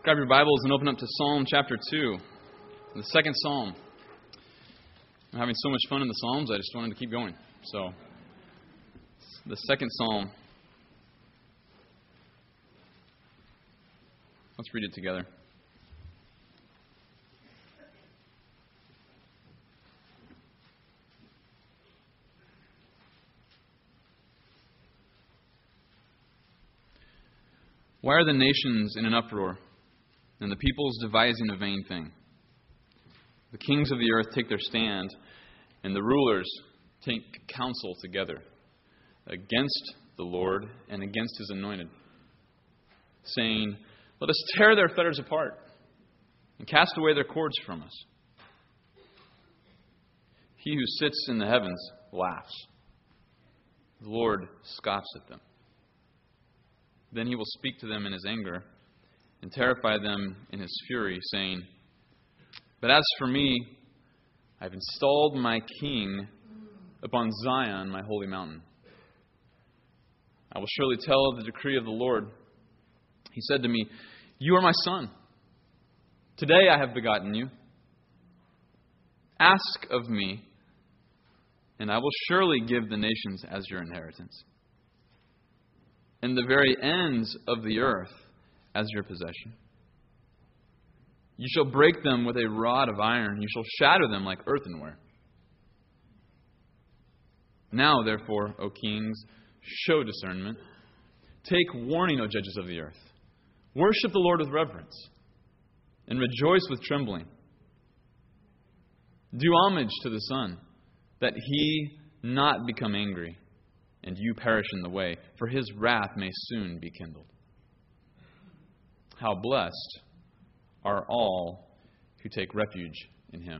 Grab your Bibles and open up to Psalm chapter 2, the second Psalm. I'm having so much fun in the Psalms, I just wanted to keep going. So, the second Psalm. Let's read it together. Why are the nations in an uproar, and the peoples devising a vain thing? The kings of the earth take their stand, and the rulers take counsel together against the Lord and against His anointed, saying, "Let us tear their fetters apart and cast away their cords from us." He who sits in the heavens laughs. The Lord scoffs at them. Then He will speak to them in His anger and terrify them in His fury, saying, "But as for me, I have installed my king upon Zion, my holy mountain. I will surely tell the decree of the Lord. He said to me, 'You are my son. Today I have begotten you. Ask of me, and I will surely give the nations as your inheritance, and the very ends of the earth as your possession. You shall break them with a rod of iron. You shall shatter them like earthenware. Now, therefore, O kings, show discernment. Take warning, O judges of the earth. Worship the Lord with reverence, and rejoice with trembling. Do homage to the Son, that He not become angry, and you perish in the way, for His wrath may soon be kindled. How blessed are all who take refuge in Him."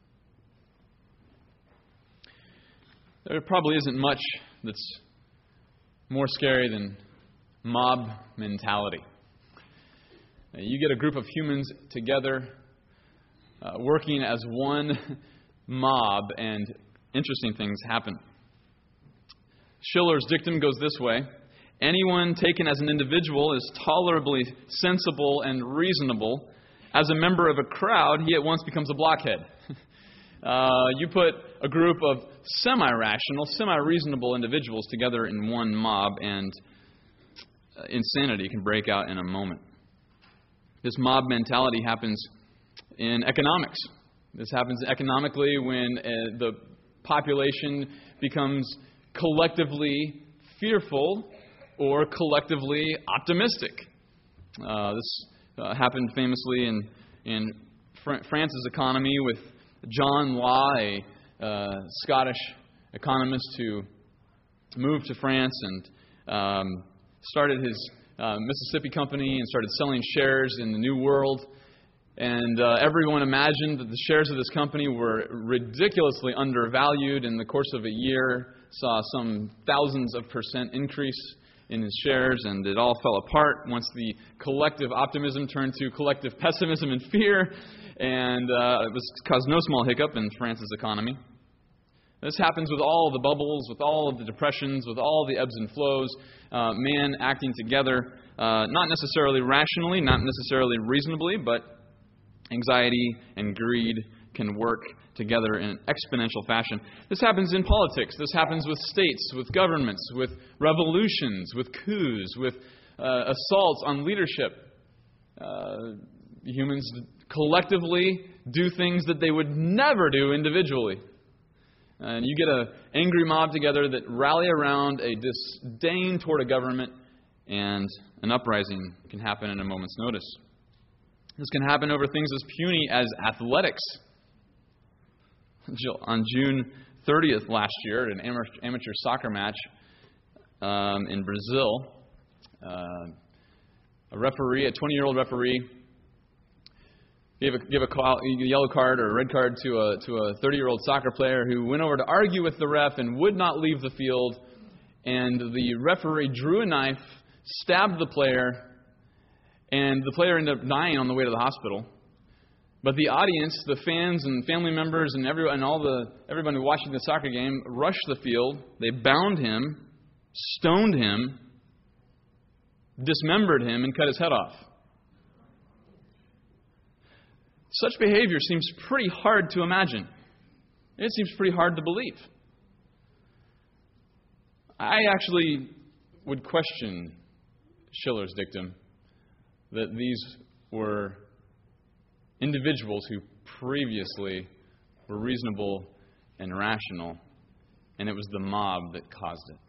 There probably isn't much that's more scary than mob mentality. You get a group of humans together, working as one mob, and interesting things happen. Schiller's dictum goes this way: anyone taken as an individual is tolerably sensible and reasonable. As a member of a crowd, he at once becomes a blockhead. You put a group of semi-rational, semi-reasonable individuals together in one mob, and insanity can break out in a moment. This mob mentality happens in economics. This happens economically when the population becomes collectively fearful or collectively optimistic. This happened famously in France's economy with John Law, a Scottish economist who moved to France and started his Mississippi Company and started selling shares in the New World. And everyone imagined that the shares of this company were ridiculously undervalued. In the course of a year, saw some thousands of % increase in his shares, and it all fell apart once the collective optimism turned to collective pessimism and fear, and it caused no small hiccup in France's economy. This happens with all the bubbles, with all of the depressions, with all the ebbs and flows, man acting together, not necessarily rationally, not necessarily reasonably, but anxiety and greed can work together in an exponential fashion. This happens in politics. This happens with states, with governments, with revolutions, with coups, with assaults on leadership. Humans collectively do things that they would never do individually. And you get an angry mob together that rally around a disdain toward a government, and an uprising can happen in a moment's notice. This can happen over things as puny as athletics. On June 30th last year, at an amateur soccer match in Brazil, a 20-year-old referee, gave a yellow card or a red card to a 30-year-old soccer player who went over to argue with the ref and would not leave the field. And the referee drew a knife, stabbed the player, and the player ended up dying on the way to the hospital. But the audience, the fans and family members and everybody watching the soccer game rushed the field. They bound him, stoned him, dismembered him, and cut his head off. Such behavior seems pretty hard to imagine. It seems pretty hard to believe. I actually would question Schiller's dictum that these were individuals who previously were reasonable and rational, and it was the mob that caused it.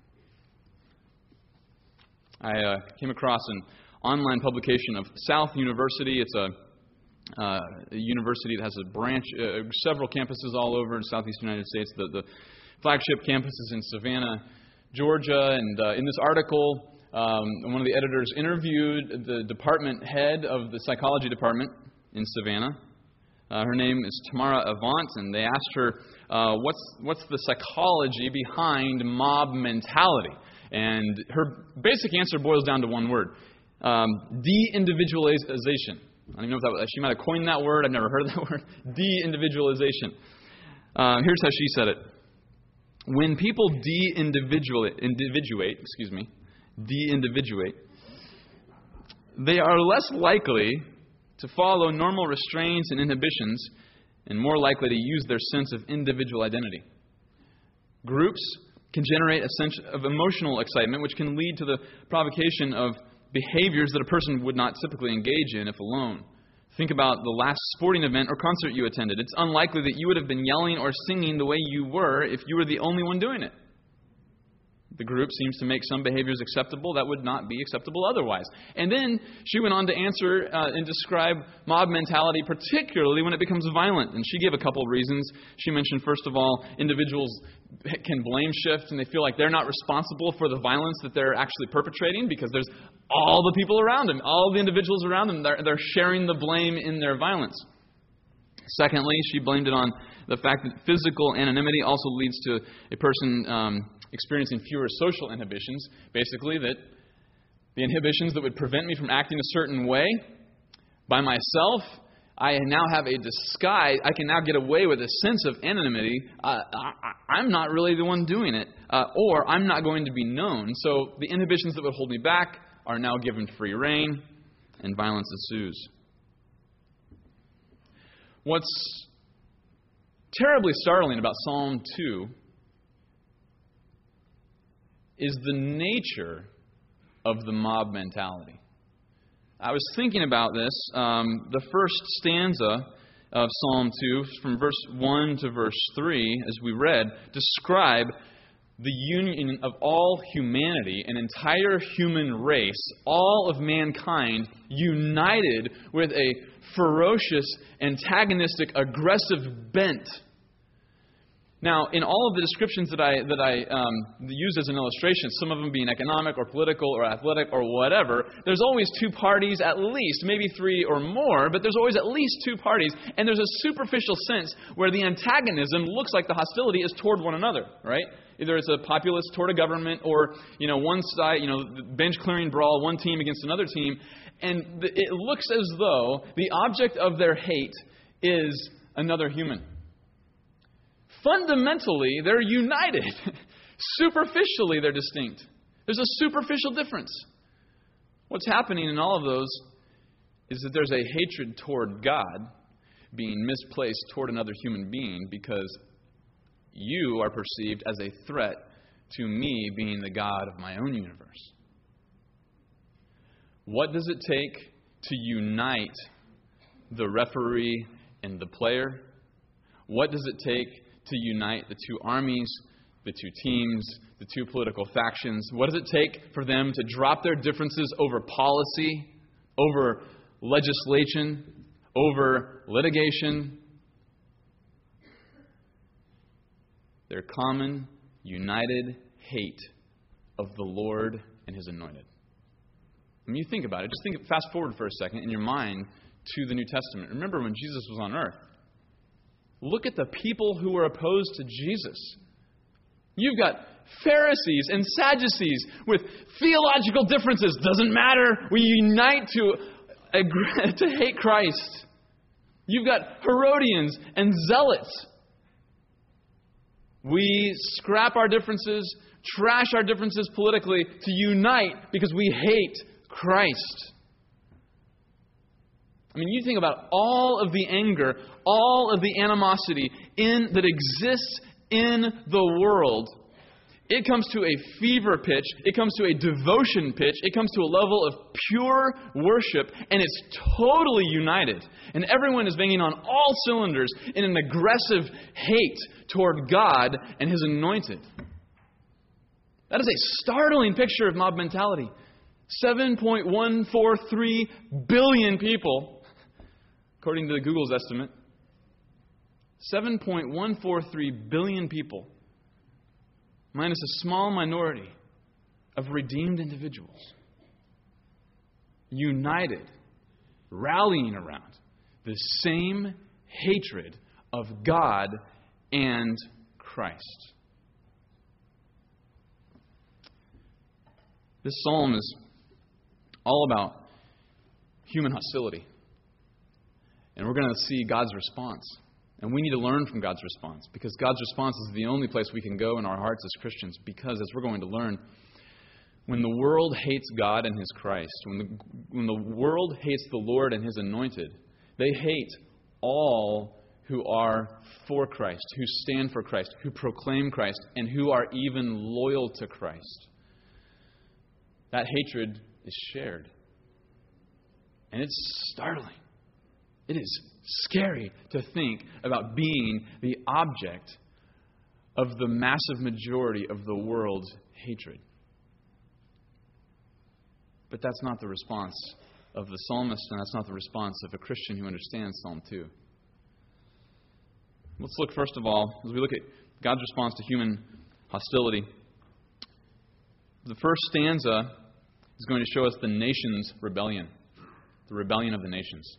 I came across an online publication of South University. It's a university that has a branch, several campuses all over the southeast United States. The flagship campus is in Savannah, Georgia. And in this article, one of the editors interviewed the department head of the psychology department in Savannah. Her name is Tamara Avant, and they asked her, what's the psychology behind mob mentality? And her basic answer boils down to one word: de-individualization. I don't know if she might have coined that word. I've never heard of that word. De-individualization. Here's how she said it. When people de-individuate, they are less likely to follow normal restraints and inhibitions and more likely to use their sense of individual identity. Groups can generate a sense of emotional excitement, which can lead to the provocation of behaviors that a person would not typically engage in if alone. Think about the last sporting event or concert you attended. It's unlikely that you would have been yelling or singing the way you were if you were the only one doing it. The group seems to make some behaviors acceptable that would not be acceptable otherwise. And then she went on to answer and describe mob mentality, particularly when it becomes violent. And she gave a couple of reasons. She mentioned, first of all, individuals can blame shift and they feel like they're not responsible for the violence that they're actually perpetrating because there's all the people around them, all the individuals around them, they're sharing the blame in their violence. Secondly, she blamed it on the fact that physical anonymity also leads to a person experiencing fewer social inhibitions. Basically, that the inhibitions that would prevent me from acting a certain way by myself, I now have a disguise. I can now get away with a sense of anonymity. I'm not really the one doing it, or I'm not going to be known. So the inhibitions that would hold me back are now given free rein, and violence ensues. What's terribly startling about Psalm 2 is the nature of the mob mentality. I was thinking about this. The first stanza of Psalm 2, from verse 1 to verse 3, as we read, describe the union of all humanity, an entire human race, all of mankind, united with a ferocious, antagonistic, aggressive bent. Now, in all of the descriptions that I use as an illustration, some of them being economic or political or athletic or whatever, there's always two parties at least, maybe three or more, but there's always at least two parties, and there's a superficial sense where the antagonism looks like the hostility is toward one another, right? Either it's a populace toward a government or, one side, bench clearing brawl, one team against another team, and it looks as though the object of their hate is another human. Fundamentally, they're united. Superficially, they're distinct. There's a superficial difference. What's happening in all of those is that there's a hatred toward God being misplaced toward another human being because you are perceived as a threat to me being the God of my own universe. What does it take to unite the referee and the player? What does it take to unite the two armies, the two teams, the two political factions? What does it take for them to drop their differences over policy, over legislation, over litigation? Their common, united hate of the Lord and His anointed. When you think about it, just fast forward for a second in your mind to the New Testament. Remember when Jesus was on earth. Look at the people who were opposed to Jesus. You've got Pharisees and Sadducees with theological differences. Doesn't matter. We unite to hate Christ. You've got Herodians and Zealots. We scrap our differences, trash our differences politically to unite because we hate Christ. I mean, you think about all of the anger, all of the animosity that exists in the world. It comes to a fever pitch. It comes to a devotion pitch. It comes to a level of pure worship, and it's totally united. And everyone is banging on all cylinders in an aggressive hate toward God and His anointed. That is a startling picture of mob mentality. 7.143 billion people, according to Google's estimate. 7.143 billion people, minus a small minority of redeemed individuals, united, rallying around the same hatred of God and Christ. This psalm is all about human hostility. And we're going to see God's response. And we need to learn from God's response, because God's response is the only place we can go in our hearts as Christians. Because, as we're going to learn, when the world hates God and His Christ, when the world hates the Lord and His anointed, they hate all who are for Christ, who stand for Christ, who proclaim Christ, and who are even loyal to Christ. That hatred is shared. And it's startling. It is scary to think about being the object of the massive majority of the world's hatred. But that's not the response of the psalmist, and that's not the response of a Christian who understands Psalm 2. Let's look first of all, as we look at God's response to human hostility. The first stanza is going to show us the nation's rebellion, the rebellion of the nations.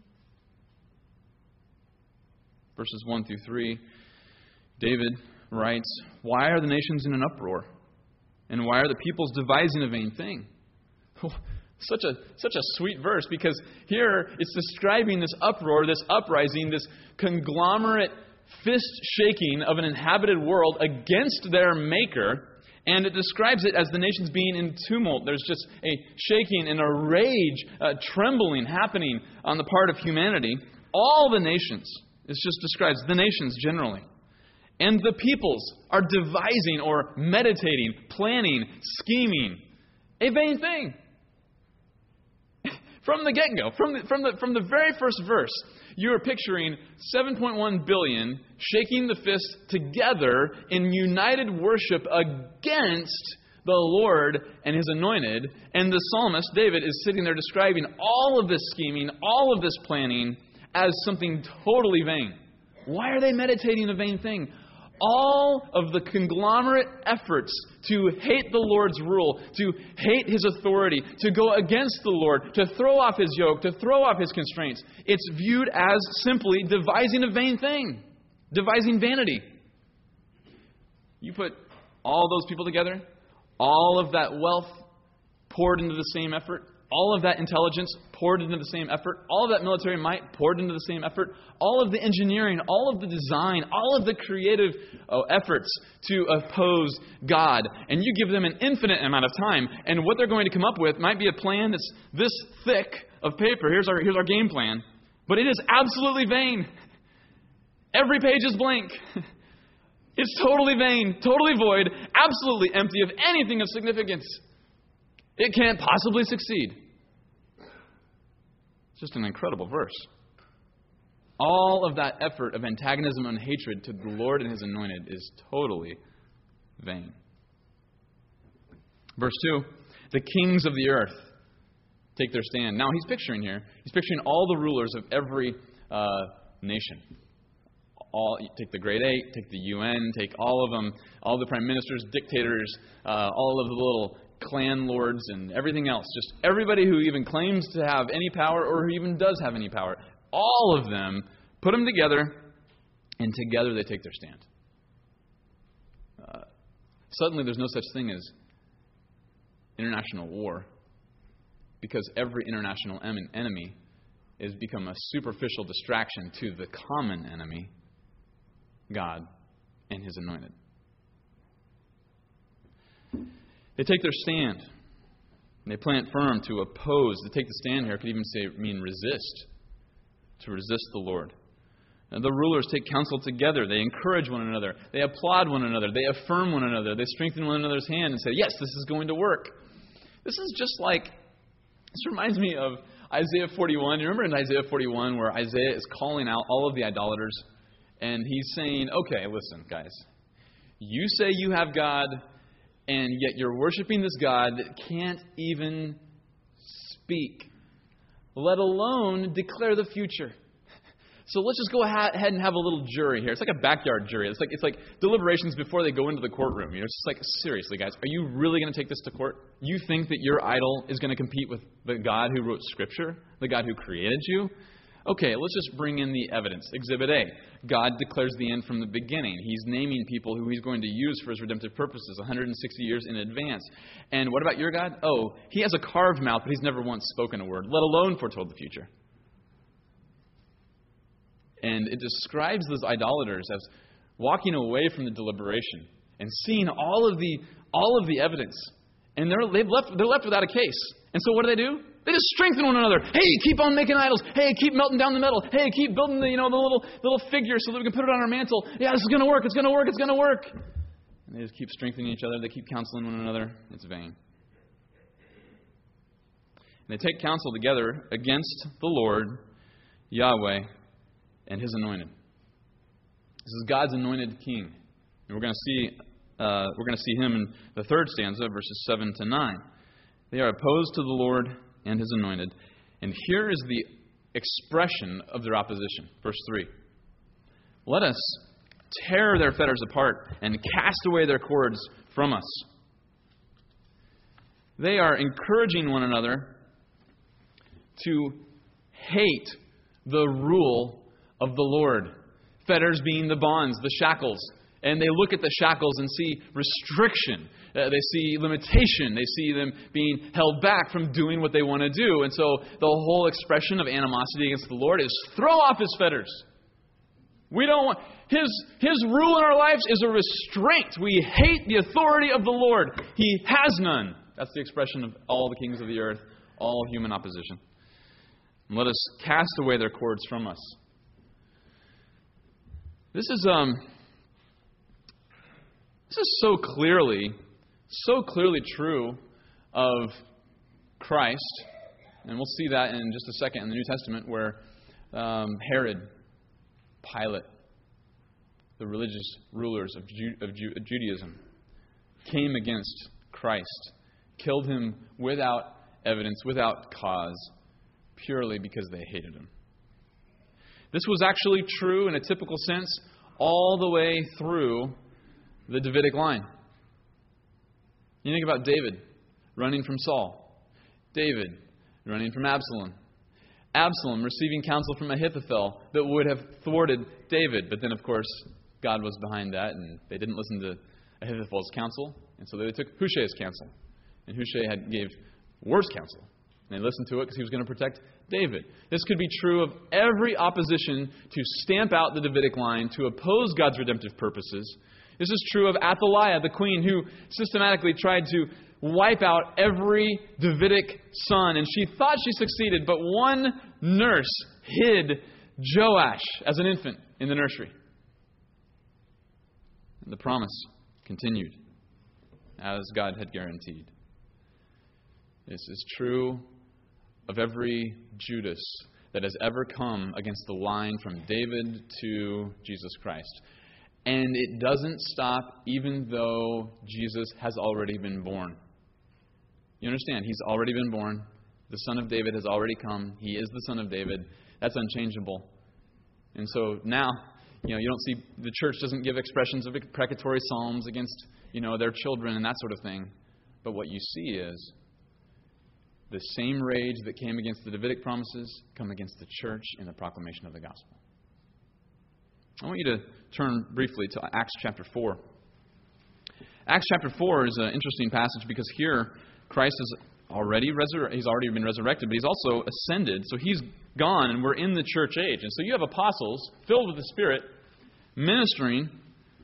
Verses 1 through 3, David writes, "Why are the nations in an uproar? And why are the peoples devising a vain thing?" Such a sweet verse, because here it's describing this uproar, this uprising, this conglomerate fist shaking of an inhabited world against their Maker. And it describes it as the nations being in tumult. There's just a shaking and a rage, trembling happening on the part of humanity. All the nations. It just describes the nations generally. And the peoples are devising or meditating, planning, scheming a vain thing. From the get-go, from the very first verse, you are picturing 7.1 billion shaking the fist together in united worship against the Lord and His anointed. And the psalmist, David, is sitting there describing all of this scheming, all of this planning as something totally vain. Why are they meditating a vain thing? All of the conglomerate efforts to hate the Lord's rule, to hate His authority, to go against the Lord, to throw off His yoke, to throw off His constraints, it's viewed as simply devising a vain thing, devising vanity. You put all those people together, all of that wealth poured into the same effort, all of that intelligence poured into the same effort, all of that military might poured into the same effort, all of the engineering, all of the design, all of the creative efforts to oppose God. And you give them an infinite amount of time, and what they're going to come up with might be a plan that's this thick of paper. Here's our game plan. But it is absolutely vain. Every page is blank. It's totally vain, totally void, absolutely empty of anything of significance. It can't possibly succeed. It's just an incredible verse. All of that effort of antagonism and hatred to the Lord and His anointed is totally vain. Verse 2, the kings of the earth take their stand. Now he's picturing all the rulers of every nation. Take the Great Eight, take the UN, take all of them, all the prime ministers, dictators, all of the little clan lords and everything else. Just everybody who even claims to have any power or who even does have any power. All of them, put them together, and together they take their stand. Suddenly there's no such thing as international war, because every international enemy has become a superficial distraction to the common enemy, God and His anointed. They take their stand. They plant firm to oppose. To take the stand here could even mean resist to resist the Lord. And the rulers take counsel together. They encourage one another. They applaud one another. They affirm one another. They strengthen one another's hand and say, yes, this is going to work. This is just like, this reminds me of Isaiah 41. You remember in Isaiah 41 where Isaiah is calling out all of the idolaters? And he's saying, okay, listen, guys. You say you have God, and yet you're worshiping this God that can't even speak, let alone declare the future. So let's just go ahead and have a little jury here. It's like a backyard jury. It's like deliberations before they go into the courtroom. It's just like, seriously, guys, are you really going to take this to court? You think that your idol is going to compete with the God who wrote Scripture, the God who created you? Okay, let's just bring in the evidence. Exhibit A. God declares the end from the beginning. He's naming people who He's going to use for His redemptive purposes 160 years in advance. And what about your God? Oh, He has a carved mouth, but He's never once spoken a word, let alone foretold the future. And it describes those idolaters as walking away from the deliberation and seeing all of the evidence. And they're left without a case. And so what do? They just strengthen one another. Hey, keep on making idols. Hey, keep melting down the metal. Hey, keep building the little figure so that we can put it on our mantle. Yeah, this is going to work. It's going to work. It's going to work. And they just keep strengthening each other. They keep counseling one another. It's vain. And they take counsel together against the Lord, Yahweh, and His anointed. This is God's anointed king. And we're going to see him in the third stanza, verses 7 to 9. They are opposed to the Lord and His anointed. And here is the expression of their opposition. Verse 3. Let us tear their fetters apart and cast away their cords from us. They are encouraging one another to hate the rule of the Lord. Fetters being the bonds, the shackles. And they look at the shackles and see restriction. They see limitation. They see them being held back from doing what they want to do. And so the whole expression of animosity against the Lord is throw off His fetters. We don't want His rule in our lives is a restraint. We hate the authority of the Lord. He has none. That's the expression of all the kings of the earth, all human opposition. And let us cast away their cords from us. This is so clearly true of Christ, and we'll see that in just a second in the New Testament, where Herod, Pilate, the religious rulers of Judaism, came against Christ, killed Him without evidence, without cause, purely because they hated Him. This was actually true in a typical sense all the way through the Davidic line. You think about David running from Saul. David running from Absalom. Absalom receiving counsel from Ahithophel that would have thwarted David. But then, of course, God was behind that, and they didn't listen to Ahithophel's counsel. And so they took Hushai's counsel. And Hushai gave worse counsel. And they listened to it because he was going to protect David. This could be true of every opposition to stamp out the Davidic line, to oppose God's redemptive purposes. This is true of Athaliah, the queen, who systematically tried to wipe out every Davidic son. And she thought she succeeded, but one nurse hid Joash as an infant in the nursery. And the promise continued, as God had guaranteed. This is true of every Judas that has ever come against the line from David to Jesus Christ. And it doesn't stop even though Jesus has already been born. You understand? He's already been born. The Son of David has already come. He is the Son of David. That's unchangeable. And so now, you don't see, the church doesn't give expressions of imprecatory psalms against, their children and that sort of thing. But what you see is the same rage that came against the Davidic promises come against the church in the proclamation of the gospel. I want you to turn briefly to Acts chapter 4. Acts chapter 4 is an interesting passage because here Christ is he's already been resurrected, but He's also ascended. So He's gone and we're in the church age. And so you have apostles filled with the Spirit ministering,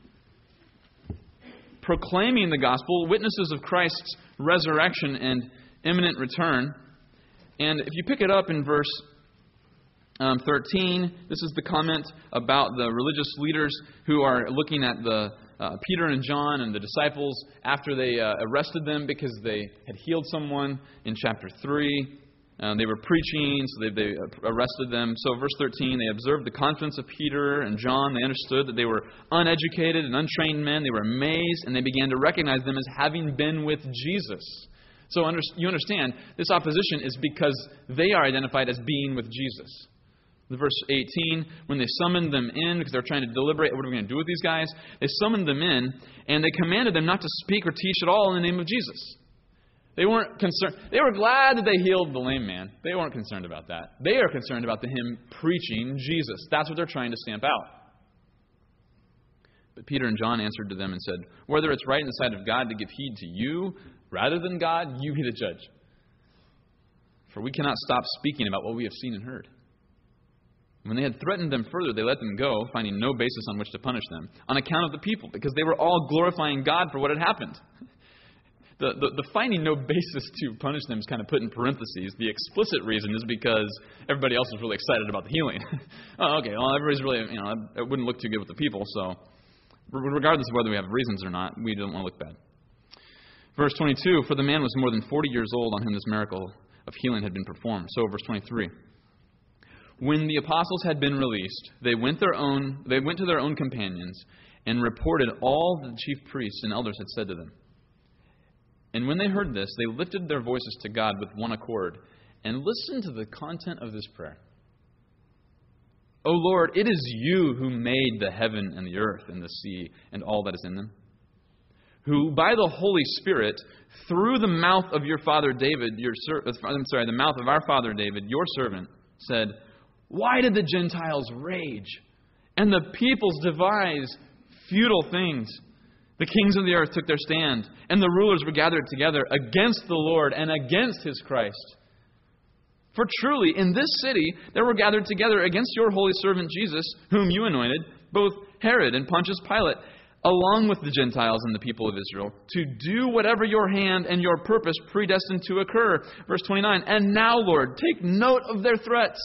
proclaiming the gospel, witnesses of Christ's resurrection and imminent return. And if you pick it up in verse 13, this is the comment about the religious leaders who are looking at the Peter and John and the disciples after they arrested them because they had healed someone in chapter 3. They were preaching, so they arrested them. So verse 13, they observed the confidence of Peter and John. They understood that they were uneducated and untrained men. They were amazed, and they began to recognize them as having been with Jesus. So you understand, this opposition is because they are identified as being with Jesus. Verse 18, when they summoned them in, because they're trying to deliberate, what are we going to do with these guys? They summoned them in, and they commanded them not to speak or teach at all in the name of Jesus. They weren't concerned. They were glad that they healed the lame man. They weren't concerned about that. They are concerned about him preaching Jesus. That's what they're trying to stamp out. But Peter and John answered to them and said, whether it's right in the sight of God to give heed to you rather than God, you be the judge. For we cannot stop speaking about what we have seen and heard. When they had threatened them further, they let them go, finding no basis on which to punish them, on account of the people, because they were all glorifying God for what had happened. The finding no basis to punish them is kind of put in parentheses. The explicit reason is because everybody else was really excited about the healing. Oh, okay, well, everybody's really, it wouldn't look too good with the people, so regardless of whether we have reasons or not, we don't want to look bad. Verse 22, for the man was more than 40 years old on whom this miracle of healing had been performed. So, verse 23. When the apostles had been released, they went to their own companions and reported all the chief priests and elders had said to them. And when they heard this, they lifted their voices to God with one accord and listened to the content of this prayer. O Lord, it is you who made the heaven and the earth and the sea and all that is in them, who by the Holy Spirit, through the mouth of your father David, the mouth of our father David, your servant, said, why did the Gentiles rage and the peoples devise futile things? The kings of the earth took their stand, and the rulers were gathered together against the Lord and against his Christ. For truly, in this city there were gathered together against your holy servant Jesus, whom you anointed, both Herod and Pontius Pilate, along with the Gentiles and the people of Israel, to do whatever your hand and your purpose predestined to occur. Verse 29, and now, Lord, take note of their threats,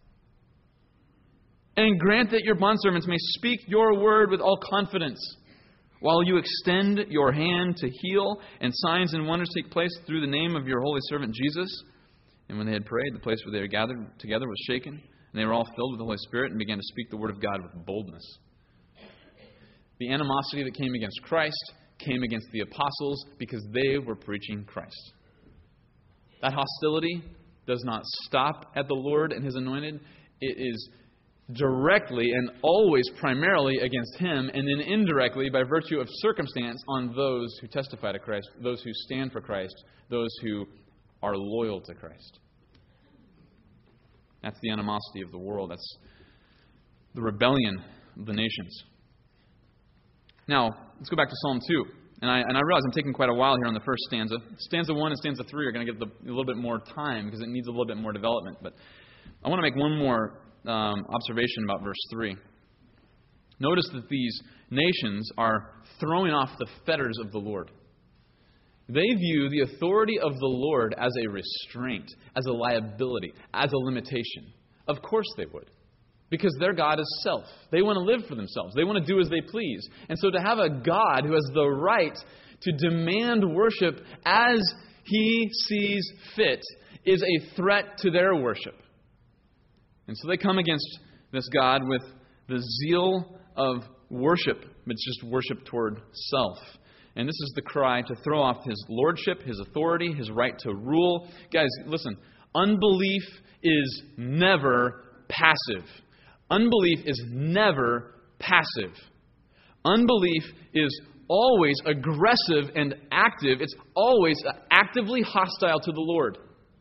and grant that your bondservants may speak your word with all confidence, while you extend your hand to heal, and signs and wonders take place through the name of your holy servant Jesus. And when they had prayed, the place where they were gathered together was shaken, and they were all filled with the Holy Spirit and began to speak the word of God with boldness. The animosity that came against Christ came against the apostles because they were preaching Christ. That hostility does not stop at the Lord and his anointed. It is directly and always primarily against him, and then indirectly by virtue of circumstance on those who testify to Christ, those who stand for Christ, those who are loyal to Christ. That's the animosity of the world. That's the rebellion of the nations. Now, let's go back to Psalm 2. And I realize I'm taking quite a while here on the first stanza. Stanza 1 and stanza 3 are going to get a little bit more time because it needs a little bit more development. But I want to make one more observation about verse 3. Notice that these nations are throwing off the fetters of the Lord. They view the authority of the Lord as a restraint, as a liability, as a limitation. Of course they would, because their God is self. They want to live for themselves. They want to do as they please. And so to have a God who has the right to demand worship as he sees fit is a threat to their worship. And so they come against this God with the zeal of worship, but it's just worship toward self. And this is the cry to throw off his lordship, his authority, his right to rule. Guys, listen, unbelief is never passive. Unbelief is never passive. Unbelief is always aggressive and active. It's always actively hostile to the Lord.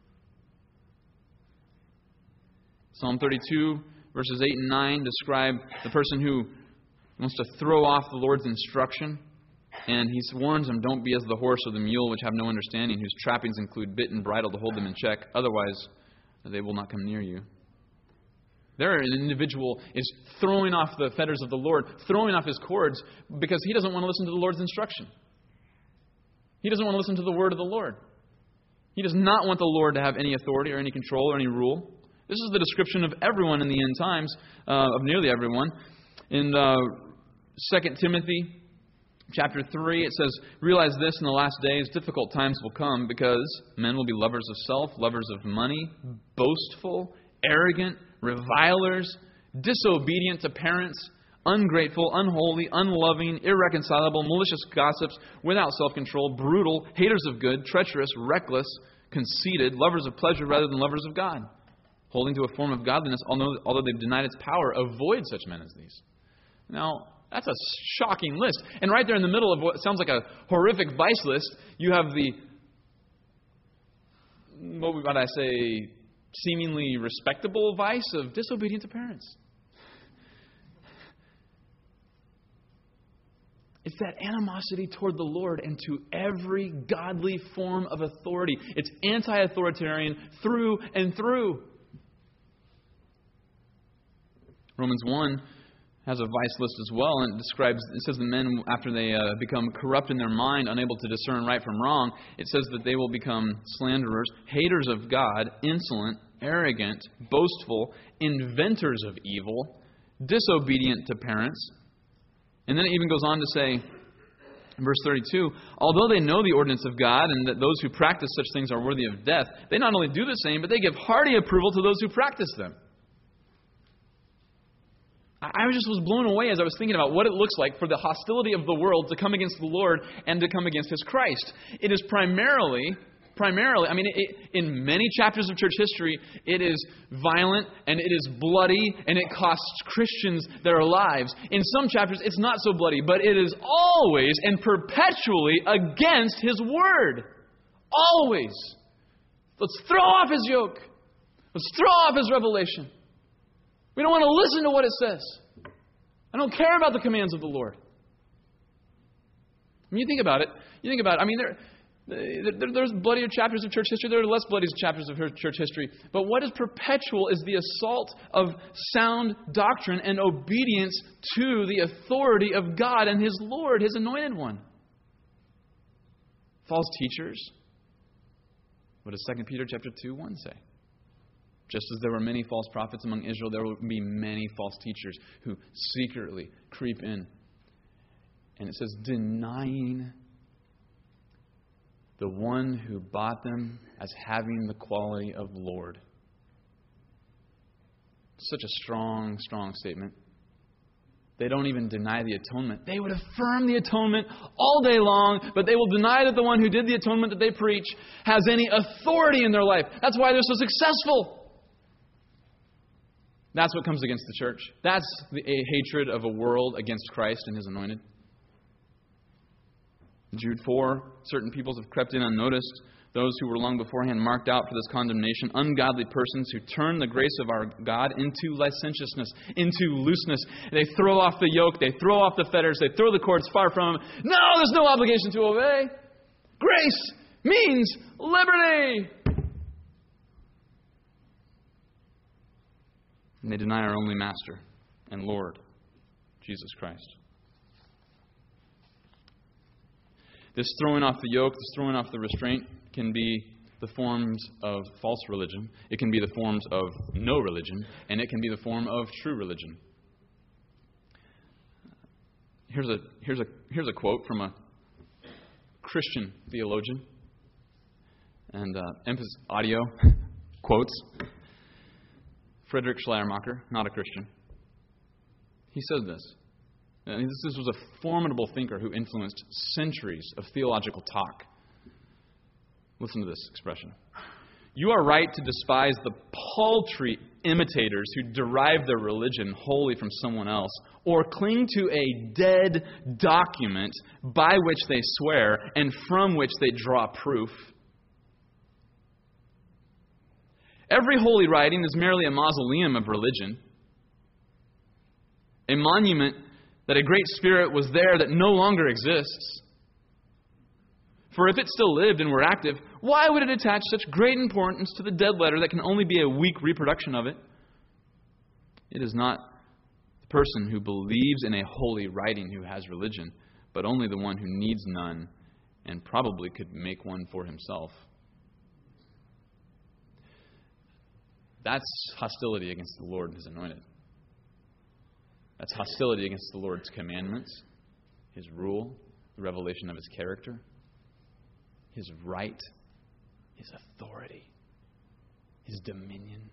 Psalm 32, verses 8 and 9 describe the person who wants to throw off the Lord's instruction. And he warns them, don't be as the horse or the mule, which have no understanding, whose trappings include bit and bridle to hold them in check. Otherwise, they will not come near you. There, an individual is throwing off the fetters of the Lord, throwing off his cords, because he doesn't want to listen to the Lord's instruction. He doesn't want to listen to the word of the Lord. He does not want the Lord to have any authority or any control or any rule. This is the description of everyone in the end times, of nearly everyone. In 2 Timothy chapter 3, it says, "Realize this, in the last days difficult times will come, because men will be lovers of self, lovers of money, boastful, arrogant, revilers, disobedient to parents, ungrateful, unholy, unloving, irreconcilable, malicious gossips, without self-control, brutal, haters of good, treacherous, reckless, conceited, lovers of pleasure rather than lovers of God, holding to a form of godliness, although they've denied its power. Avoid such men as these." Now, that's a shocking list. And right there in the middle of what sounds like a horrific vice list, you have the, what might I say, seemingly respectable vice of disobedience to parents. It's that animosity toward the Lord and to every godly form of authority. It's anti-authoritarian through and through. Romans 1 has a vice list as well, and it says the men, after they become corrupt in their mind, unable to discern right from wrong, it says that they will become slanderers, haters of God, insolent, arrogant, boastful, inventors of evil, disobedient to parents. And then it even goes on to say, in verse 32, "Although they know the ordinance of God, and that those who practice such things are worthy of death, they not only do the same, but they give hearty approval to those who practice them." I just was blown away as I was thinking about what it looks like for the hostility of the world to come against the Lord and to come against His Christ. It is primarily, in many chapters of church history, it is violent and it is bloody and it costs Christians their lives. In some chapters, it's not so bloody, but it is always and perpetually against His Word. Always. Let's throw off His yoke. Let's throw off His revelation. We don't want to listen to what it says. I don't care about the commands of the Lord. When you think about it, there's bloodier chapters of church history. There are less bloody chapters of church history. But what is perpetual is the assault of sound doctrine and obedience to the authority of God and His Lord, His anointed one. False teachers. What does 2 Peter chapter 2:1 say? Just as there were many false prophets among Israel, there will be many false teachers who secretly creep in. And it says, denying the one who bought them as having the quality of Lord. Such a strong, strong statement. They don't even deny the atonement. They would affirm the atonement all day long, but they will deny that the one who did the atonement that they preach has any authority in their life. That's why they're so successful. That's what comes against the church. That's a hatred of a world against Christ and His anointed. Jude 4, certain peoples have crept in unnoticed, those who were long beforehand marked out for this condemnation, ungodly persons who turn the grace of our God into licentiousness, into looseness. They throw off the yoke, they throw off the fetters, they throw the cords far from them. No, there's no obligation to obey. Grace means liberty. And they deny our only Master and Lord, Jesus Christ. This throwing off the yoke, this throwing off the restraint can be the forms of false religion. It can be the forms of no religion. And it can be the form of true religion. Here's a quote from a Christian theologian. And Emphasis Audio quotes Friedrich Schleiermacher, not a Christian. He said this. And this was a formidable thinker who influenced centuries of theological talk. Listen to this expression. You are right to despise the paltry imitators who derive their religion wholly from someone else, or cling to a dead document by which they swear and from which they draw proof. Every holy writing is merely a mausoleum of religion, a monument that a great spirit was there that no longer exists. For if it still lived and were active, why would it attach such great importance to the dead letter that can only be a weak reproduction of it? It is not the person who believes in a holy writing who has religion, but only the one who needs none and probably could make one for himself. That's hostility against the Lord and His anointed. That's hostility against the Lord's commandments, His rule, the revelation of His character, His right, His authority, His dominion.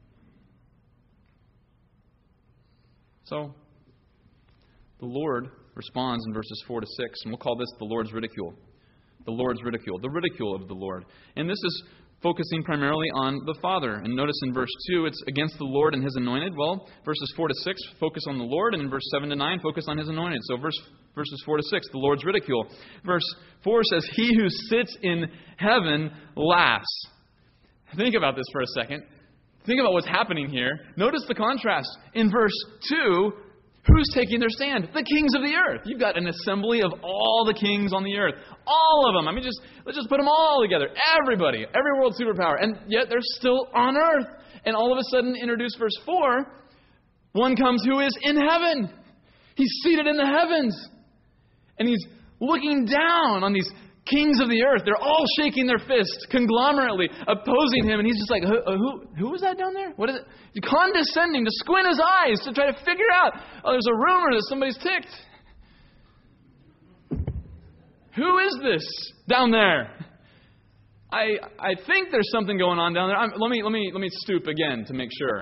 So, the Lord responds in verses 4 to 6, and we'll call this the Lord's ridicule. The Lord's ridicule. The ridicule of the Lord. And this is focusing primarily on the Father. And notice in verse 2, it's against the Lord and His anointed. Well, verses 4 to 6 focus on the Lord, and in verse 7 to 9 focus on His anointed. So verses 4 to 6, the Lord's ridicule. Verse 4 says, He who sits in heaven laughs. Think about this for a second. Think about what's happening here. Notice the contrast. In verse 2, who's taking their stand? The kings of the earth. You've got an assembly of all the kings on the earth. All of them. I mean, let's just put them all together. Everybody. Every world superpower. And yet they're still on earth. And all of a sudden, introduce verse 4, one comes who is in heaven. He's seated in the heavens. And He's looking down on these kings of the earth. They're all shaking their fists, conglomerately, opposing Him. And He's just like, who is that down there? What is it? He's condescending to squint His eyes to try to figure out, there's a rumor that somebody's ticked. Who is this down there? I think there's something going on down there. Let me stoop again to make sure.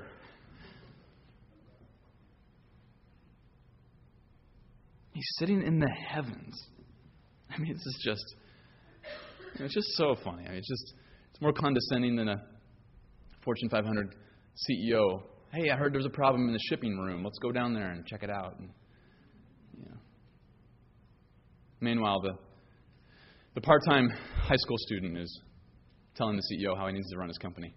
He's sitting in the heavens. I mean, it's just so funny. I mean, it's more condescending than a Fortune 500 CEO. Hey, I heard there was a problem in the shipping room. Let's go down there and check it out. And, Meanwhile, the part-time high school student is telling the CEO how he needs to run his company.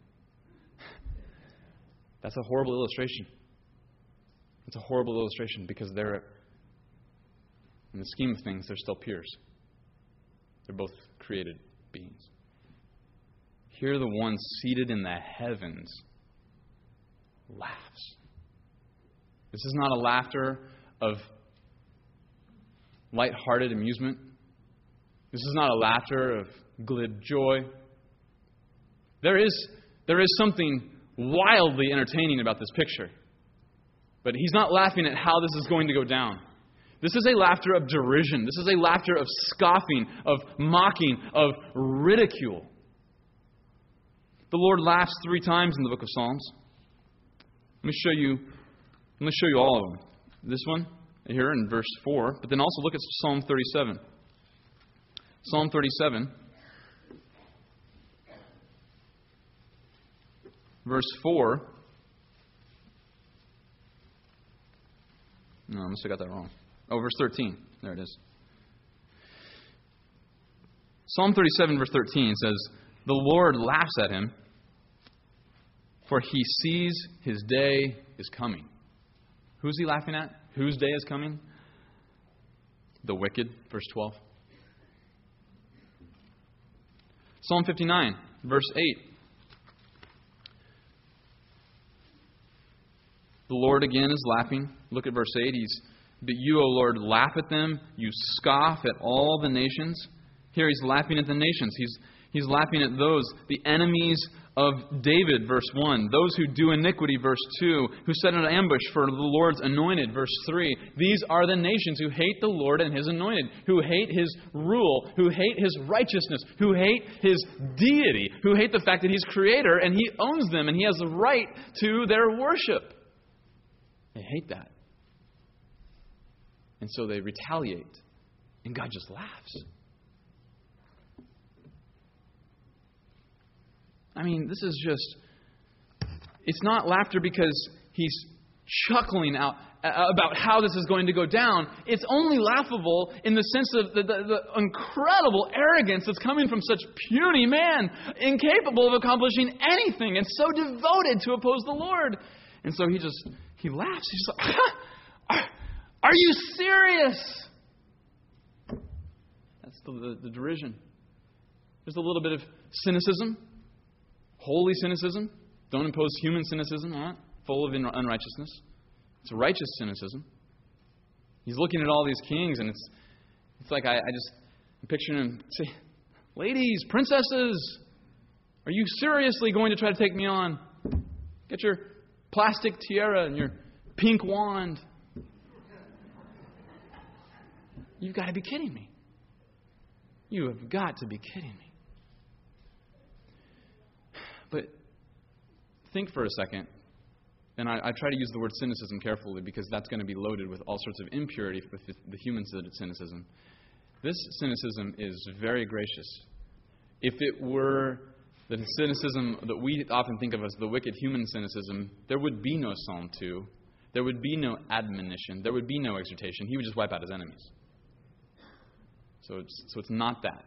That's a horrible illustration. It's a horrible illustration because in the scheme of things, they're still peers. They're both created beings. Here, the one seated in the heavens laughs. This is not a laughter of light-hearted amusement. This is not a laughter of glib joy. There is something wildly entertaining about this picture. But He's not laughing at how this is going to go down. This is a laughter of derision. This is a laughter of scoffing, of mocking, of ridicule. The Lord laughs 3 times in the book of Psalms. Let me show you all of them. This one here in verse 4, but then also look at Psalm 37. Psalm 37, verse 4. No, I must have got that wrong. Oh, verse 13. There it is. Psalm 37, verse 13 says, The Lord laughs at him, for He sees his day is coming. Who's He laughing at? Whose day is coming? The wicked, verse 12. Psalm 59, verse 8. The Lord again is laughing. Look at verse 8. But you, O Lord, laugh at them. You scoff at all the nations. Here He's laughing at the nations. He's laughing at those, the enemies of David, verse 1. Those who do iniquity, verse 2. Who set an ambush for the Lord's anointed, verse 3. These are the nations who hate the Lord and His anointed, who hate His rule, who hate His righteousness, who hate His deity, who hate the fact that He's Creator and He owns them and He has the right to their worship. They hate that. And so they retaliate. And God just laughs. I mean, this is just... It's not laughter because He's chuckling out about how this is going to go down. It's only laughable in the sense of the incredible arrogance that's coming from such puny man, incapable of accomplishing anything and so devoted to oppose the Lord. And so He laughs. He's like, are you serious? That's the derision. There's a little bit of cynicism, holy cynicism. Don't impose human cynicism on it, full of unrighteousness. It's righteous cynicism. He's looking at all these kings, and it's like I'm picturing him say, "Ladies, princesses, are you seriously going to try to take me on? Get your plastic tiara and your pink wand. You've got to be kidding me. You have got to be kidding me. But think for a second, and I try to use the word cynicism carefully because that's going to be loaded with all sorts of impurity with the human cynicism. This cynicism is very gracious. If it were the cynicism that we often think of as the wicked human cynicism, there would be no Psalm 2. There would be no admonition. There would be no exhortation. He would just wipe out his enemies. So it's not that.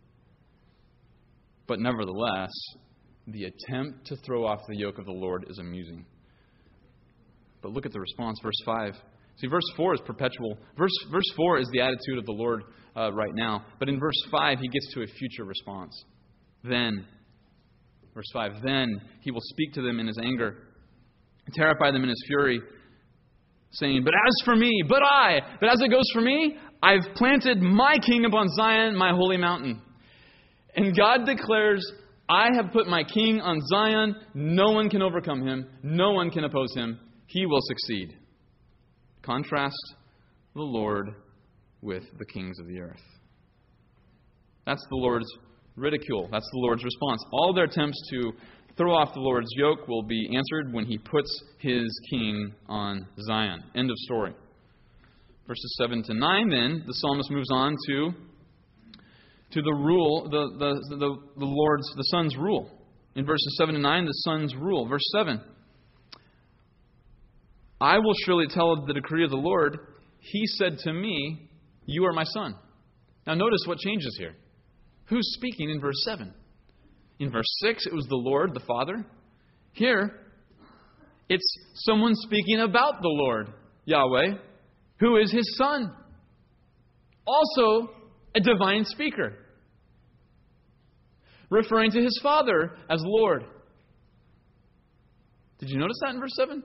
But nevertheless, the attempt to throw off the yoke of the Lord is amusing. But look at the response, verse 5. See, verse 4 is perpetual. Verse 4 is the attitude of the Lord right now. But in verse 5, he gets to a future response. Then, verse 5, then he will speak to them in his anger, terrify them in his fury, saying, but as it goes for me, I've planted my king upon Zion, my holy mountain. And God declares, I have put my king on Zion. No one can overcome him. No one can oppose him. He will succeed. Contrast the Lord with the kings of the earth. That's the Lord's ridicule. That's the Lord's response. All their attempts to throw off the Lord's yoke will be answered when he puts his king on Zion. End of story. Verses 7 to 9, then, the psalmist moves on to the rule, the Son's rule. In verses 7 to 9, the Son's rule. Verse 7. I will surely tell of the decree of the Lord. He said to me, you are my son. Now notice what changes here. Who's speaking in verse 7? In verse 6, it was the Lord, the Father. Here, it's someone speaking about the Lord, Yahweh, who is his Son. Also a divine speaker. Referring to his Father as Lord. Did you notice that in verse 7?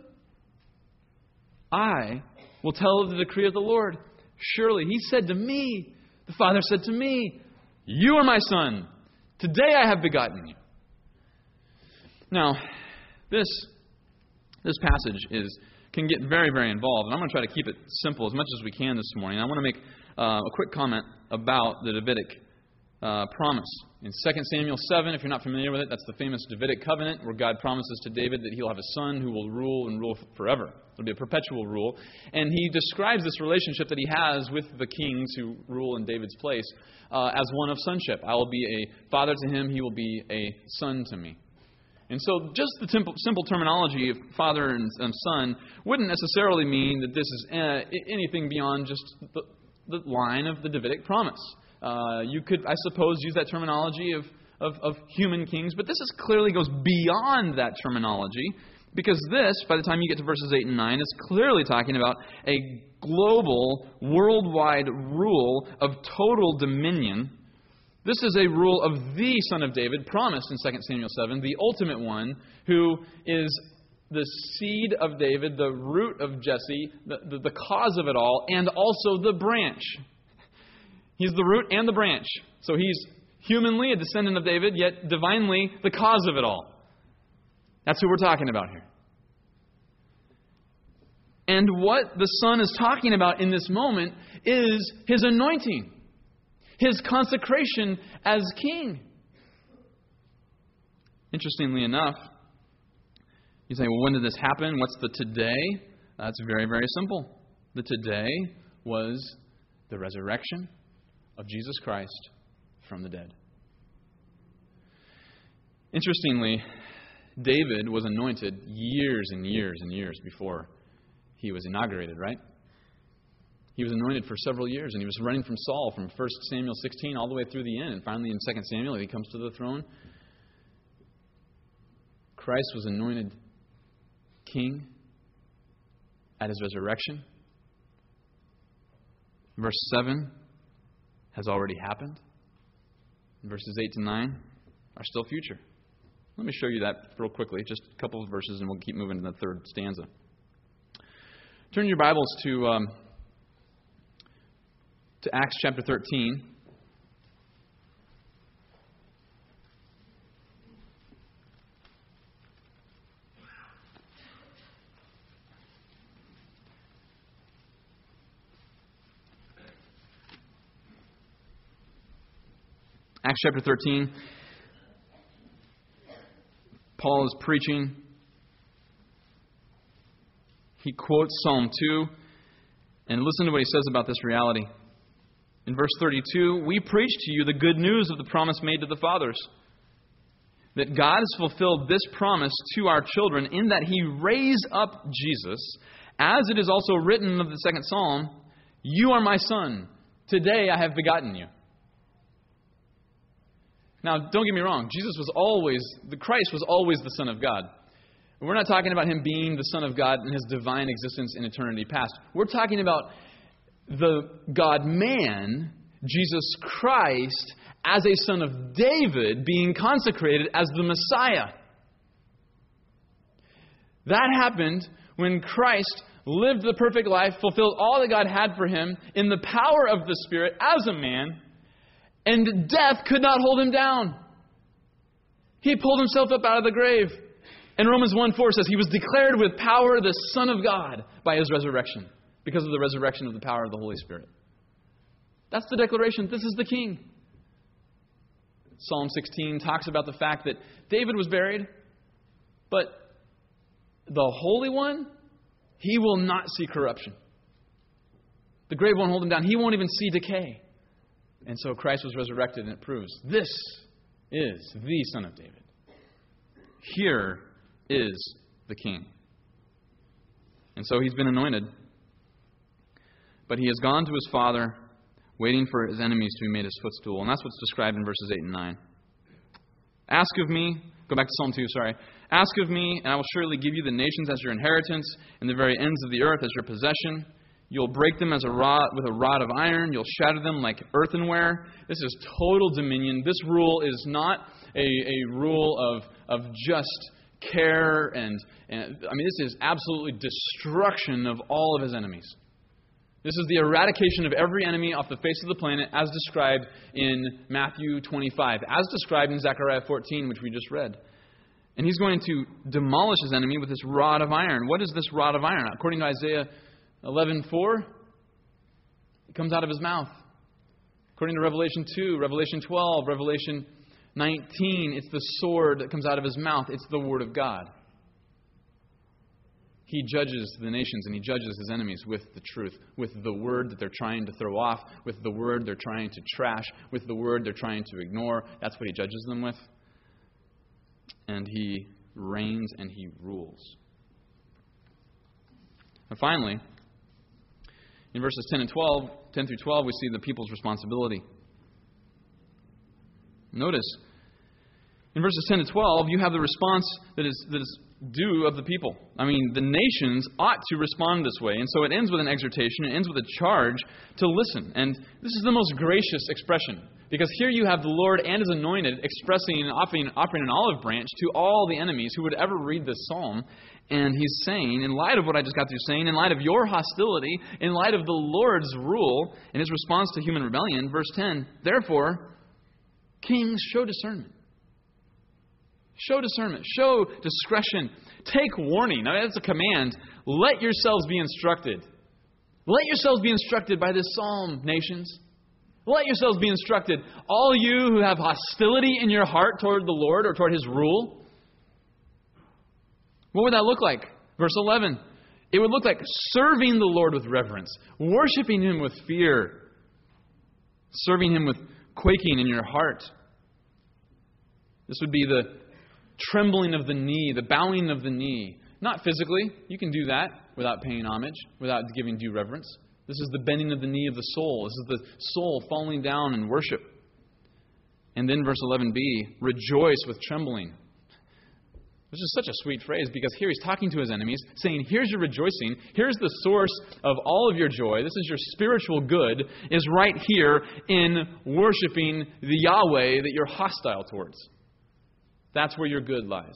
I will tell of the decree of the Lord. Surely, he said to me, the Father said to me, you are my Son. Today I have begotten you. Now, this passage can get very, very involved, and I'm going to try to keep it simple as much as we can this morning. I want to make a quick comment about the Davidic promise. In 2 Samuel 7, if you're not familiar with it, that's the famous Davidic covenant where God promises to David that he'll have a son who will rule and rule forever. It'll be a perpetual rule. And he describes this relationship that he has with the kings who rule in David's place as one of sonship. I will be a father to him, he will be a son to me. And so just the simple terminology of father and son wouldn't necessarily mean that this is anything beyond just the line of the Davidic promise. You could, I suppose, use that terminology of human kings, but this clearly goes beyond that terminology, because this, by the time you get to verses 8 and 9, is clearly talking about a global, worldwide rule of total dominion. This is a rule of the Son of David, promised in 2 Samuel 7, the ultimate one, who is the seed of David, the root of Jesse, the cause of it all, and also the branch. He's the root and the branch. So he's humanly a descendant of David, yet divinely the cause of it all. That's who we're talking about here. And what the Son is talking about in this moment is his anointing, his consecration as king. Interestingly enough, you say, well, when did this happen? What's the today? That's very, very simple. The today was the resurrection of Jesus Christ from the dead. Interestingly, David was anointed years and years and years before he was inaugurated, right? He was anointed for several years, and he was running from Saul from 1 Samuel 16 all the way through the end. And finally in 2 Samuel, he comes to the throne. Christ was anointed king at his resurrection. Verse 7 has already happened. Verses 8 to 9 are still future. Let me show you that real quickly, just a couple of verses, and we'll keep moving to the third stanza. Turn your Bibles to Acts chapter 13. Acts chapter 13. Paul is preaching. He quotes Psalm 2. And listen to what he says about this reality. In verse 32, we preach to you the good news of the promise made to the fathers, that God has fulfilled this promise to our children in that He raised up Jesus, as it is also written of the second Psalm, you are my son, today I have begotten you. Now, don't get me wrong, Christ was always the Son of God. We're not talking about Him being the Son of God in His divine existence in eternity past. We're talking about the God-man, Jesus Christ, as a son of David, being consecrated as the Messiah. That happened when Christ lived the perfect life, fulfilled all that God had for Him in the power of the Spirit as a man, and death could not hold Him down. He pulled Himself up out of the grave. And Romans 1:4 says He was declared with power the Son of God by His resurrection, because of the resurrection of the power of the Holy Spirit. That's the declaration. This is the King. Psalm 16 talks about the fact that David was buried, but the Holy One, He will not see corruption. The grave won't hold Him down. He won't even see decay. And so Christ was resurrected, and it proves this is the Son of David. Here is the King. And so He's been anointed, but He has gone to His Father, waiting for His enemies to be made His footstool. And that's what's described in verses 8 and 9. Ask of me, go back to Psalm 2, sorry. Ask of me, and I will surely give you the nations as your inheritance, and the very ends of the earth as your possession. You'll break them with a rod of iron. You'll shatter them like earthenware. This is total dominion. This rule is not a rule of just care and this is absolutely destruction of all of His enemies. This is the eradication of every enemy off the face of the planet as described in Matthew 25, as described in Zechariah 14, which we just read. And He's going to demolish His enemy with this rod of iron. What is this rod of iron? According to Isaiah 11:4, it comes out of His mouth. According to Revelation 2, Revelation 12, Revelation 19, it's the sword that comes out of His mouth. It's the Word of God. He judges the nations and He judges His enemies with the truth, with the word that they're trying to throw off, with the word they're trying to trash, with the word they're trying to ignore. That's what He judges them with. And He reigns and He rules. And finally, in verses 10 through 12, we see the people's responsibility. Notice, in verses 10 to 12, you have the response that is due of the people. I mean, the nations ought to respond this way. And so it ends with an exhortation. It ends with a charge to listen. And this is the most gracious expression. Because here you have the Lord and His anointed expressing and offering an olive branch to all the enemies who would ever read this psalm. And He's saying, in light of what I just got through saying, in light of your hostility, in light of the Lord's rule and His response to human rebellion, verse 10, therefore, kings, show discernment. Show discernment. Show discretion. Take warning. Now, that's a command. Let yourselves be instructed. Let yourselves be instructed by this psalm, nations. Let yourselves be instructed. All you who have hostility in your heart toward the Lord or toward His rule. What would that look like? Verse 11. It would look like serving the Lord with reverence. Worshiping Him with fear. Serving Him with quaking in your heart. This would be the trembling of the knee, the bowing of the knee. Not physically. You can do that without paying homage, without giving due reverence. This is the bending of the knee of the soul. This is the soul falling down in worship. And then verse 11b, rejoice with trembling. This is such a sweet phrase because here He's talking to His enemies, saying, here's your rejoicing. Here's the source of all of your joy. This is your spiritual good, is right here in worshiping the Yahweh that you're hostile towards. That's where your good lies.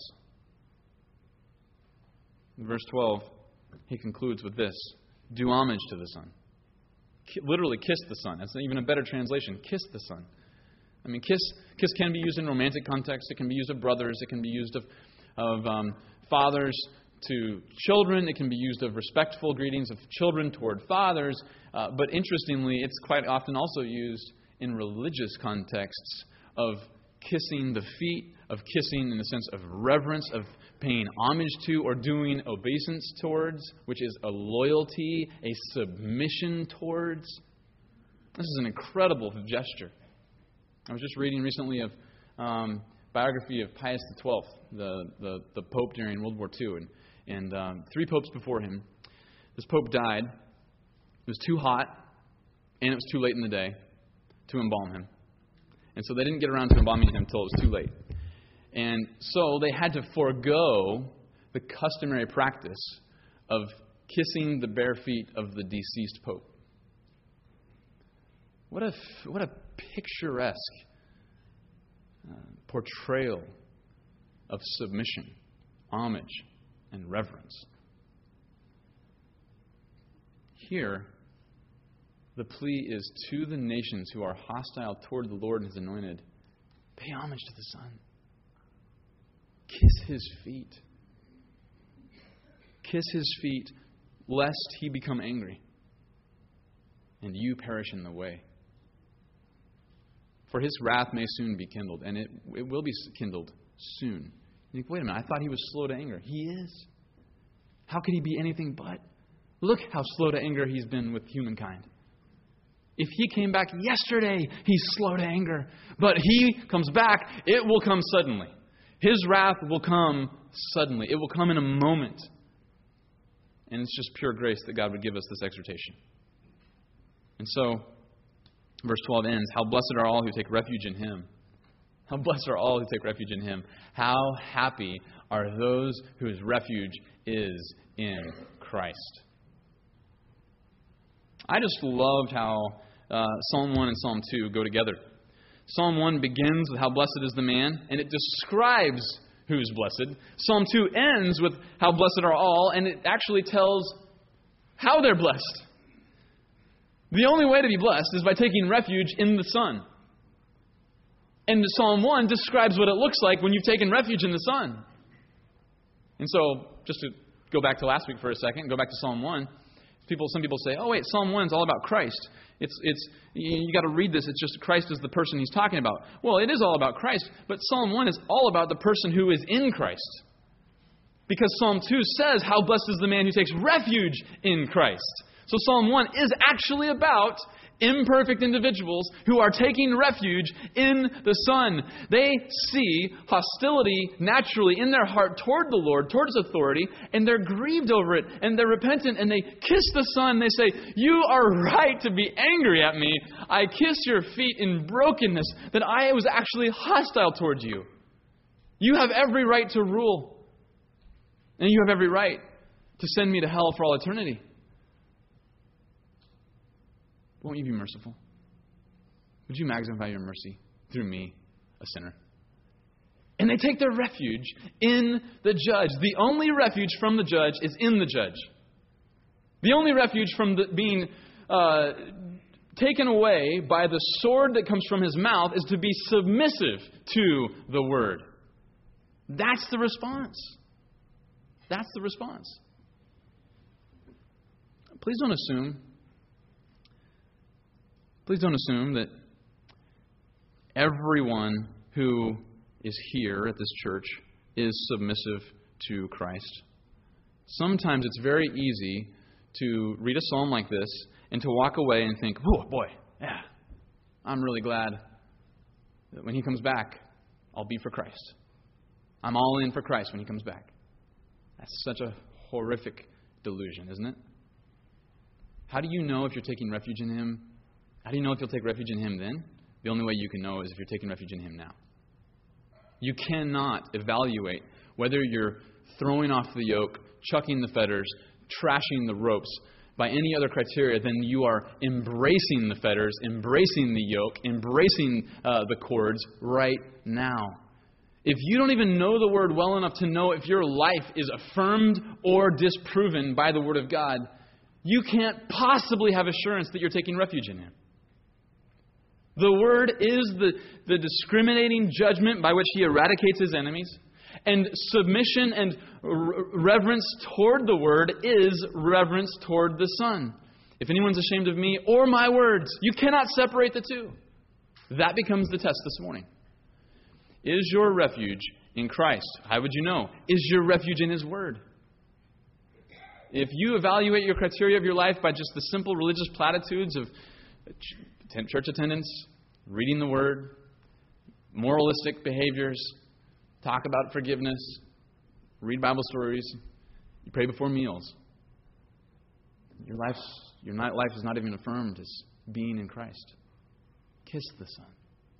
In verse 12, He concludes with this. Do homage to the Son. Literally kiss the Son. That's even a better translation. Kiss the Son. I mean, kiss can be used in romantic context. It can be used of brothers. It can be used of fathers to children. It can be used of respectful greetings of children toward fathers. But interestingly, it's quite often also used in religious contexts of kissing the feet, of kissing in the sense of reverence, of paying homage to or doing obeisance towards, which is a loyalty, a submission towards. This is an incredible gesture. I was just reading recently of biography of Pius XII, the Pope during World War II, and 3 popes before him. This Pope died. It was too hot, and it was too late in the day to embalm him. And so they didn't get around to embalming him until it was too late. And so they had to forego the customary practice of kissing the bare feet of the deceased Pope. What a picturesque portrayal of submission, homage, and reverence. Here, the plea is to the nations who are hostile toward the Lord and His anointed, pay homage to the Son. Kiss His feet. Kiss His feet, lest He become angry and you perish in the way. For His wrath may soon be kindled, and it will be kindled soon. You think, wait a minute, I thought He was slow to anger. He is. How could He be anything but? Look how slow to anger He's been with humankind. If He came back yesterday, He's slow to anger. But He comes back, it will come suddenly. His wrath will come suddenly. It will come in a moment. And it's just pure grace that God would give us this exhortation. And so, verse 12 ends, how blessed are all who take refuge in Him. How blessed are all who take refuge in Him. How happy are those whose refuge is in Christ. I just loved how Psalm 1 and Psalm 2 go together. Psalm 1 begins with how blessed is the man, and it describes who's blessed. Psalm 2 ends with how blessed are all, and it actually tells how they're blessed. The only way to be blessed is by taking refuge in the Son. And Psalm 1 describes what it looks like when you've taken refuge in the Son. And so, just to go back to last week for a second, go back to Psalm 1. Some people say, oh wait, Psalm 1 is all about Christ. You got to read this. It's just Christ is the person he's talking about. Well, it is all about Christ, but Psalm 1 is all about the person who is in Christ. Because Psalm 2 says, how blessed is the man who takes refuge in Christ. So Psalm 1 is actually about imperfect individuals who are taking refuge in the Son. They see hostility naturally in their heart toward the Lord, toward His authority, and they're grieved over it, and they're repentant, and they kiss the Son. They say, you are right to be angry at me. I kiss your feet in brokenness, that I was actually hostile towards you. You have every right to rule, and you have every right to send me to hell for all eternity. Won't you be merciful? Would you magnify your mercy through me, a sinner? And they take their refuge in the judge. The only refuge from the judge is in the judge. The only refuge from being taken away by the sword that comes from his mouth is to be submissive to the word. That's the response. That's the response. Please don't assume that everyone who is here at this church is submissive to Christ. Sometimes it's very easy to read a psalm like this and to walk away and think, oh boy, yeah, I'm really glad that when He comes back, I'll be for Christ. I'm all in for Christ when He comes back. That's such a horrific delusion, isn't it? How do you know if you're taking refuge in Him? How do you know if you'll take refuge in Him then? The only way you can know is if you're taking refuge in Him now. You cannot evaluate whether you're throwing off the yoke, chucking the fetters, trashing the ropes by any other criteria than you are embracing the fetters, embracing the yoke, embracing the cords right now. If you don't even know the Word well enough to know if your life is affirmed or disproven by the Word of God, you can't possibly have assurance that you're taking refuge in Him. The Word is the discriminating judgment by which He eradicates His enemies. And submission and reverence toward the Word is reverence toward the Son. If anyone's ashamed of me or my words, you cannot separate the two. That becomes the test this morning. Is your refuge in Christ? How would you know? Is your refuge in His Word? If you evaluate your criteria of your life by just the simple religious platitudes of church attendance, reading the Word, moralistic behaviors, talk about forgiveness, read Bible stories, you pray before meals, your life is not even affirmed as being in Christ. Kiss the Son.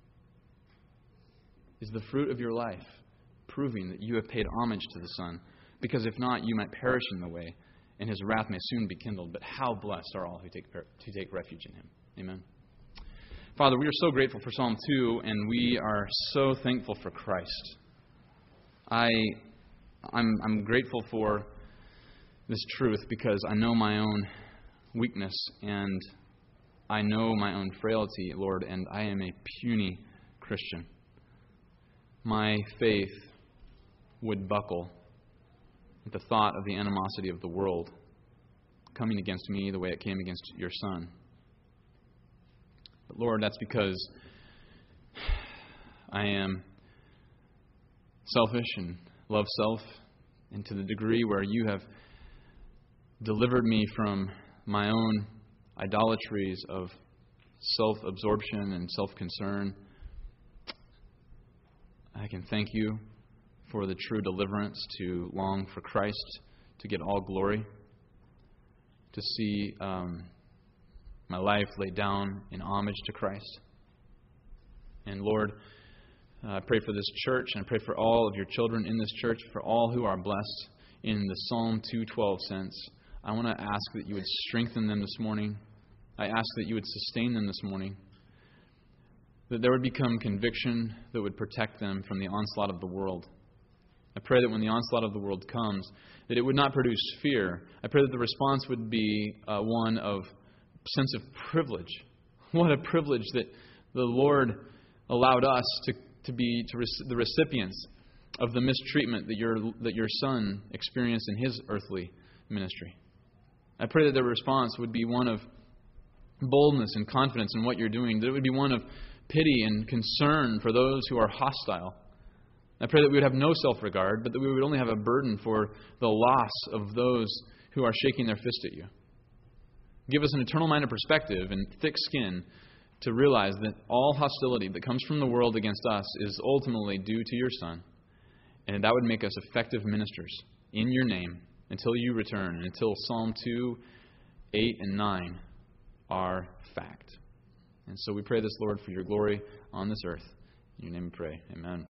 Is the fruit of your life proving that you have paid homage to the Son? Because if not, you might perish in the way, and His wrath may soon be kindled. But how blessed are all who take refuge in Him. Amen. Father, we are so grateful for Psalm 2, and we are so thankful for Christ. I'm grateful for this truth because I know my own weakness, and I know my own frailty, Lord, and I am a puny Christian. My faith would buckle at the thought of the animosity of the world coming against me the way it came against your Son. But Lord, that's because I am selfish and love self, and to the degree where you have delivered me from my own idolatries of self-absorption and self-concern, I can thank you for the true deliverance to long for Christ, to get all glory, to see my life laid down in homage to Christ. And Lord, I pray for this church, and I pray for all of your children in this church, for all who are blessed in the Psalm 2:12 sense. I want to ask that you would strengthen them this morning. I ask that you would sustain them this morning, that there would become conviction that would protect them from the onslaught of the world. I pray that when the onslaught of the world comes, that it would not produce fear. I pray that the response would be one of sense of privilege. What a privilege that the Lord allowed us to be the recipients of the mistreatment that your Son experienced in His earthly ministry. I pray that the response would be one of boldness and confidence in what you're doing, that it would be one of pity and concern for those who are hostile. I pray that we would have no self-regard, but that we would only have a burden for the loss of those who are shaking their fist at you. Give us an eternal-minded perspective and thick skin to realize that all hostility that comes from the world against us is ultimately due to your Son, and that would make us effective ministers in your name until you return, and until Psalm 2, 8, and 9 are fact. And so we pray this, Lord, for your glory on this earth. In your name we pray. Amen.